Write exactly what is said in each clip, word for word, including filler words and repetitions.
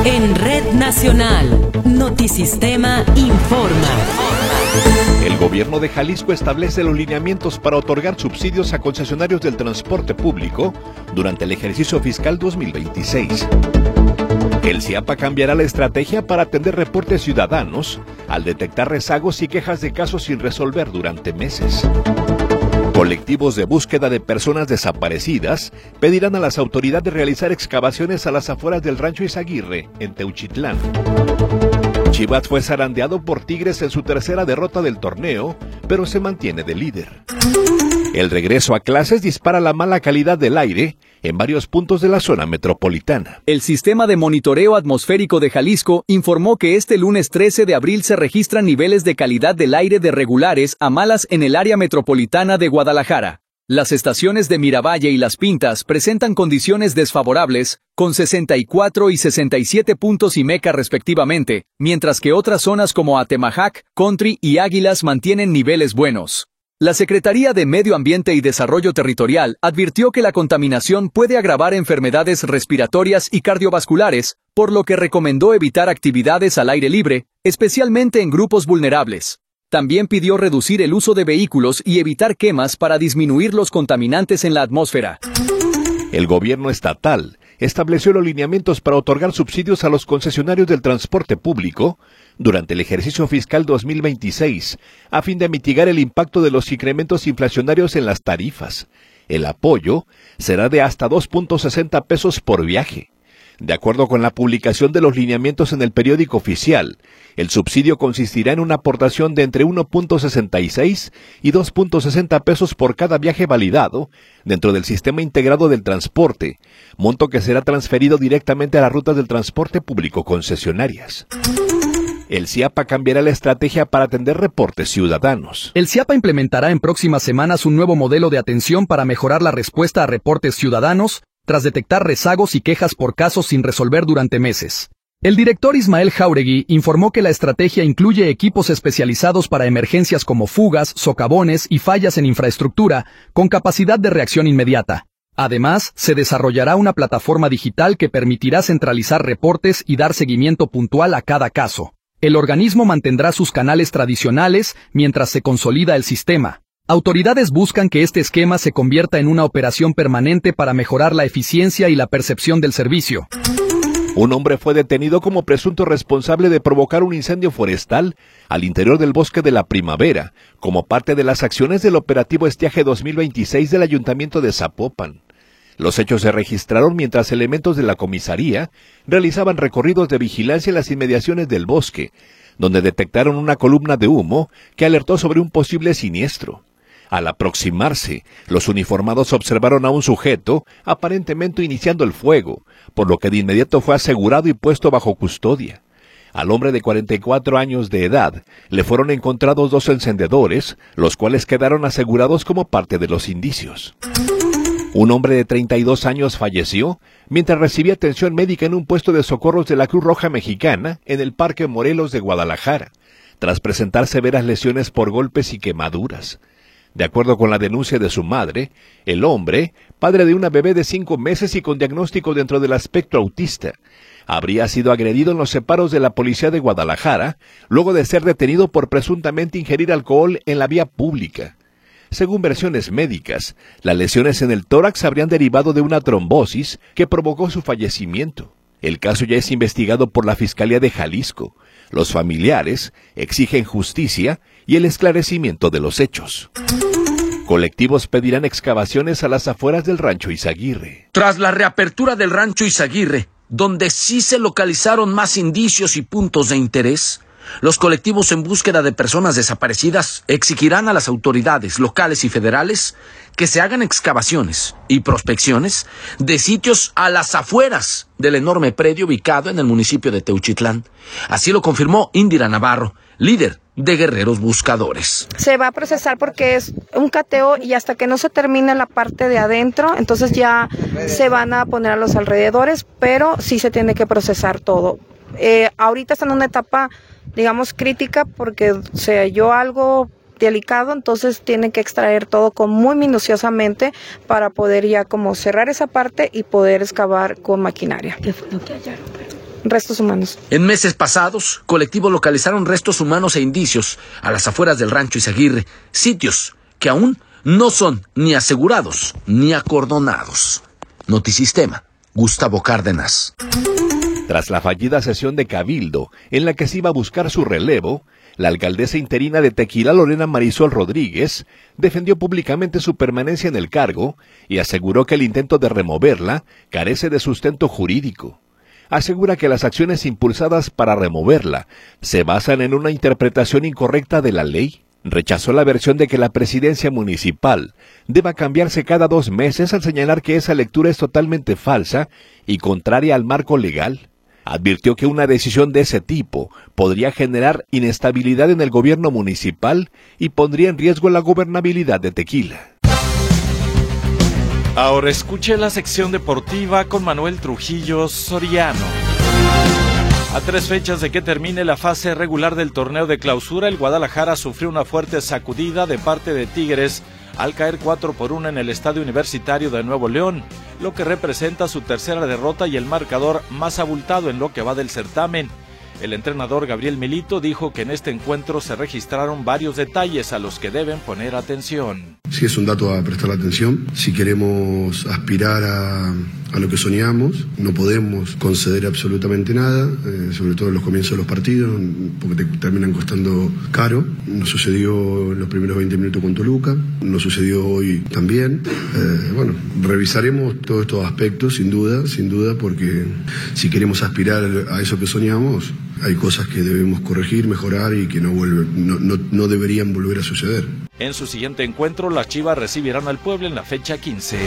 En Red Nacional, Notisistema informa. El gobierno de Jalisco establece los lineamientos para otorgar subsidios a concesionarios del transporte público durante el ejercicio fiscal dos mil veintiséis. El CIAPA cambiará la estrategia para atender reportes ciudadanos al detectar rezagos y quejas de casos sin resolver durante meses. Colectivos de búsqueda de personas desaparecidas pedirán a las autoridades realizar excavaciones a las afueras del rancho Izaguirre, en Teuchitlán. Chivas fue zarandeado por Tigres en su tercera derrota del torneo, pero se mantiene de líder. El regreso a clases dispara la mala calidad del aire en varios puntos de la zona metropolitana. El Sistema de Monitoreo Atmosférico de Jalisco informó que este lunes trece de abril se registran niveles de calidad del aire de regulares a malas en el área metropolitana de Guadalajara. Las estaciones de Miravalle y Las Pintas presentan condiciones desfavorables, con sesenta y cuatro y sesenta y siete puntos I M E C A respectivamente, mientras que otras zonas como Atemajac, Country y Águilas mantienen niveles buenos. La Secretaría de Medio Ambiente y Desarrollo Territorial advirtió que la contaminación puede agravar enfermedades respiratorias y cardiovasculares, por lo que recomendó evitar actividades al aire libre, especialmente en grupos vulnerables. También pidió reducir el uso de vehículos y evitar quemas para disminuir los contaminantes en la atmósfera. El gobierno estatal estableció los lineamientos para otorgar subsidios a los concesionarios del transporte público durante el ejercicio fiscal dos mil veintiséis, a fin de mitigar el impacto de los incrementos inflacionarios en las tarifas. El apoyo será de hasta dos punto sesenta pesos por viaje. De acuerdo con la publicación de los lineamientos en el periódico oficial, el subsidio consistirá en una aportación de entre uno punto sesenta y seis y dos punto sesenta pesos por cada viaje validado dentro del sistema integrado del transporte, monto que será transferido directamente a las rutas del transporte público concesionarias. El CIAPA cambiará la estrategia para atender reportes ciudadanos. El CIAPA implementará en próximas semanas un nuevo modelo de atención para mejorar la respuesta a reportes ciudadanos, tras detectar rezagos y quejas por casos sin resolver durante meses. El director Ismael Jauregui informó que la estrategia incluye equipos especializados para emergencias como fugas, socavones y fallas en infraestructura, con capacidad de reacción inmediata. Además, se desarrollará una plataforma digital que permitirá centralizar reportes y dar seguimiento puntual a cada caso. El organismo mantendrá sus canales tradicionales mientras se consolida el sistema. Autoridades buscan que este esquema se convierta en una operación permanente para mejorar la eficiencia y la percepción del servicio. Un hombre fue detenido como presunto responsable de provocar un incendio forestal al interior del Bosque de la Primavera, como parte de las acciones del operativo Estiaje dos mil veintiséis del Ayuntamiento de Zapopan. Los hechos se registraron mientras elementos de la comisaría realizaban recorridos de vigilancia en las inmediaciones del bosque, donde detectaron una columna de humo que alertó sobre un posible siniestro. Al aproximarse, los uniformados observaron a un sujeto, aparentemente iniciando el fuego, por lo que de inmediato fue asegurado y puesto bajo custodia. Al hombre de cuarenta y cuatro años de edad le fueron encontrados dos encendedores, los cuales quedaron asegurados como parte de los indicios. Un hombre de treinta y dos años falleció mientras recibía atención médica en un puesto de socorros de la Cruz Roja Mexicana en el Parque Morelos de Guadalajara, tras presentar severas lesiones por golpes y quemaduras. De acuerdo con la denuncia de su madre, el hombre, padre de una bebé de cinco meses y con diagnóstico dentro del espectro autista, habría sido agredido en los separos de la policía de Guadalajara, luego de ser detenido por presuntamente ingerir alcohol en la vía pública. Según versiones médicas, las lesiones en el tórax habrían derivado de una trombosis que provocó su fallecimiento. El caso ya es investigado por la Fiscalía de Jalisco. Los familiares exigen justicia y el esclarecimiento de los hechos. Colectivos pedirán excavaciones a las afueras del rancho Izaguirre. Tras la reapertura del rancho Izaguirre, donde sí se localizaron más indicios y puntos de interés, los colectivos en búsqueda de personas desaparecidas exigirán a las autoridades locales y federales que se hagan excavaciones y prospecciones de sitios a las afueras del enorme predio ubicado en el municipio de Teuchitlán. Así lo confirmó Indira Navarro, líder de Guerreros Buscadores. Se va a procesar porque es un cateo y hasta que no se termine la parte de adentro, entonces ya se van a poner a los alrededores, pero sí se tiene que procesar todo. Eh, ahorita está en una etapa, digamos, crítica porque se halló algo delicado, entonces tienen que extraer todo con muy minuciosamente para poder ya como cerrar esa parte y poder excavar con maquinaria. ¿Qué fue lo que hallaron? restos humanos. En meses pasados, colectivos localizaron restos humanos e indicios a las afueras del rancho Izaguirre, sitios que aún no son ni asegurados ni acordonados. Notisistema, Gustavo Cárdenas. Tras la fallida sesión de Cabildo, en la que se iba a buscar su relevo, la alcaldesa interina de Tequila, Lorena Marisol Rodríguez, defendió públicamente su permanencia en el cargo y aseguró que el intento de removerla carece de sustento jurídico. Asegura que las acciones impulsadas para removerla se basan en una interpretación incorrecta de la ley. Rechazó la versión de que la presidencia municipal deba cambiarse cada dos meses al señalar que esa lectura es totalmente falsa y contraria al marco legal. Advirtió que una decisión de ese tipo podría generar inestabilidad en el gobierno municipal y pondría en riesgo la gobernabilidad de Tequila. Ahora escuche la sección deportiva con Manuel Trujillo Soriano. A tres fechas de que termine la fase regular del torneo de clausura, el Guadalajara sufrió una fuerte sacudida de parte de Tigres al caer cuatro por uno en el Estadio Universitario de Nuevo León, lo que representa su tercera derrota y el marcador más abultado en lo que va del certamen. El entrenador Gabriel Milito dijo que en este encuentro se registraron varios detalles a los que deben poner atención. Sí, es un dato a prestar atención. Si queremos aspirar a, a lo que soñamos, no podemos conceder absolutamente nada, eh, sobre todo en los comienzos de los partidos, porque te terminan costando caro. Nos sucedió en los primeros veinte minutos con Toluca, nos sucedió hoy también. Eh, bueno, revisaremos todos estos aspectos, sin duda, sin duda, porque si queremos aspirar a eso que soñamos, hay cosas que debemos corregir, mejorar y que no, vuelven, no, no, no deberían volver a suceder. En su siguiente encuentro, las Chivas recibirán al Puebla en la fecha quince.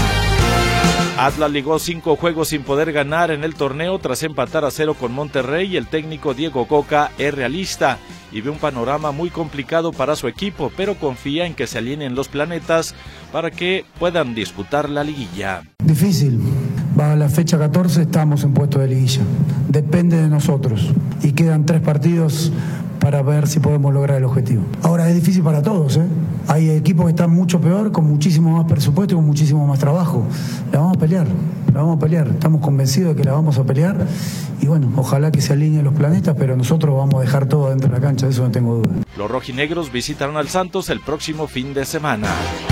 Atlas ligó cinco juegos sin poder ganar en el torneo tras empatar a cero con Monterrey. El técnico Diego Coca es realista y ve un panorama muy complicado para su equipo, pero confía en que se alineen los planetas para que puedan disputar la liguilla. Difícil. Va a la fecha catorce, estamos en puesto de liguilla. Depende de nosotros. Y quedan tres partidos para ver si podemos lograr el objetivo. Ahora es difícil para todos, ¿eh? Hay equipos que están mucho peor, con muchísimo más presupuesto y con muchísimo más trabajo. La vamos a pelear, la vamos a pelear. Estamos convencidos de que la vamos a pelear. Y bueno, ojalá que se alineen los planetas, pero nosotros vamos a dejar todo dentro de la cancha, de eso no tengo duda. Los rojinegros visitarán al Santos el próximo fin de semana.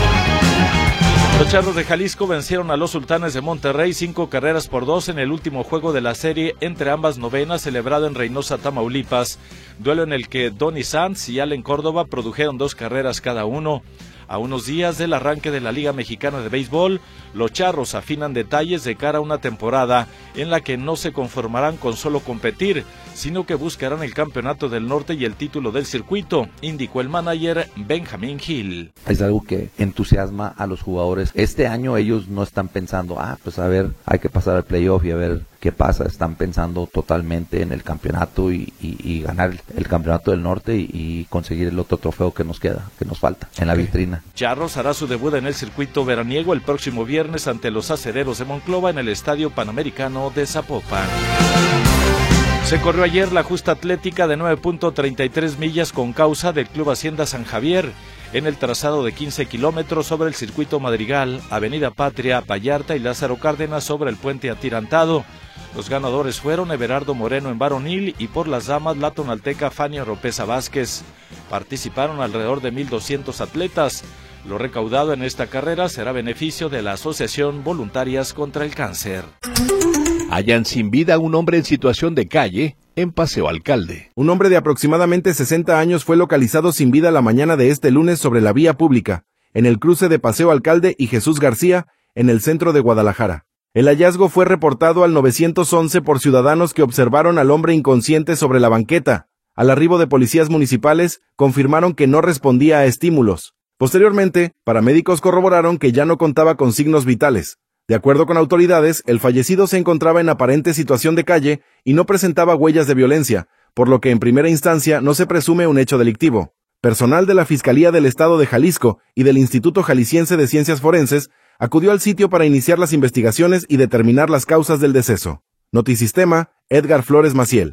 Los Charros de Jalisco vencieron a los Sultanes de Monterrey cinco carreras por dos en el último juego de la serie entre ambas novenas, celebrado en Reynosa, Tamaulipas, duelo en el que Donny Sanz y Allen Córdoba produjeron dos carreras cada uno. A unos días del arranque de la Liga Mexicana de Béisbol, los Charros afinan detalles de cara a una temporada en la que no se conformarán con solo competir, sino que buscarán el campeonato del norte y el título del circuito, indicó el manager Benjamín Gil. Es algo que entusiasma a los jugadores. Este año ellos no están pensando, ah, pues a ver, hay que pasar al playoff y a ver qué pasa. Están pensando totalmente en el campeonato y, y, y ganar el campeonato del norte y, y conseguir el otro trofeo que nos queda, que nos falta en la vitrina. Charros hará su debut en el circuito veraniego el próximo viernes ante los Acereros de Monclova en el Estadio Panamericano de Zapopan. Se corrió ayer la justa atlética de nueve punto treinta y tres millas con causa del Club Hacienda San Javier en el trazado de quince kilómetros sobre el circuito Madrigal, Avenida Patria, Vallarta y Lázaro Cárdenas sobre el puente atirantado. Los ganadores fueron Everardo Moreno en varonil y por las damas la tonalteca Fania Ropesa Vázquez. Participaron alrededor de mil doscientos atletas. Lo recaudado en esta carrera será beneficio de la Asociación Voluntarias contra el Cáncer. Hallan sin vida a un hombre en situación de calle en Paseo Alcalde. Un hombre de aproximadamente sesenta años fue localizado sin vida la mañana de este lunes sobre la vía pública, en el cruce de Paseo Alcalde y Jesús García, en el centro de Guadalajara. El hallazgo fue reportado al nueve once por ciudadanos que observaron al hombre inconsciente sobre la banqueta. Al arribo de policías municipales, confirmaron que no respondía a estímulos. Posteriormente, paramédicos corroboraron que ya no contaba con signos vitales. De acuerdo con autoridades, el fallecido se encontraba en aparente situación de calle y no presentaba huellas de violencia, por lo que en primera instancia no se presume un hecho delictivo. Personal de la Fiscalía del Estado de Jalisco y del Instituto Jalisciense de Ciencias Forenses acudió al sitio para iniciar las investigaciones y determinar las causas del deceso. Notisistema, Edgar Flores Maciel.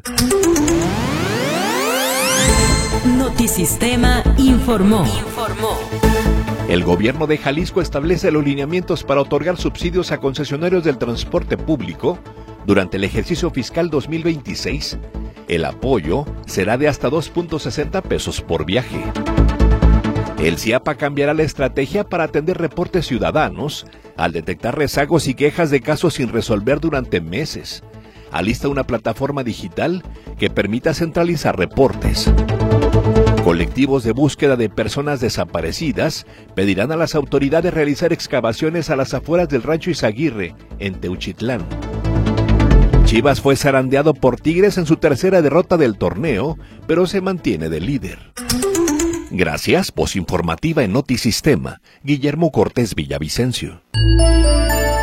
Notisistema informó. Informó. El gobierno de Jalisco establece los lineamientos para otorgar subsidios a concesionarios del transporte público Durante el ejercicio fiscal dos mil veintiséis, el apoyo será de hasta dos punto sesenta pesos por viaje. El CIAPA cambiará la estrategia para atender reportes ciudadanos al detectar rezagos y quejas de casos sin resolver durante meses. Alista una plataforma digital que permita centralizar reportes. Colectivos de búsqueda de personas desaparecidas pedirán a las autoridades realizar excavaciones a las afueras del rancho Izaguirre, en Teuchitlán. Chivas fue zarandeado por Tigres en su tercera derrota del torneo, pero se mantiene de líder. Gracias, voz informativa en Notisistema, Guillermo Cortés Villavicencio.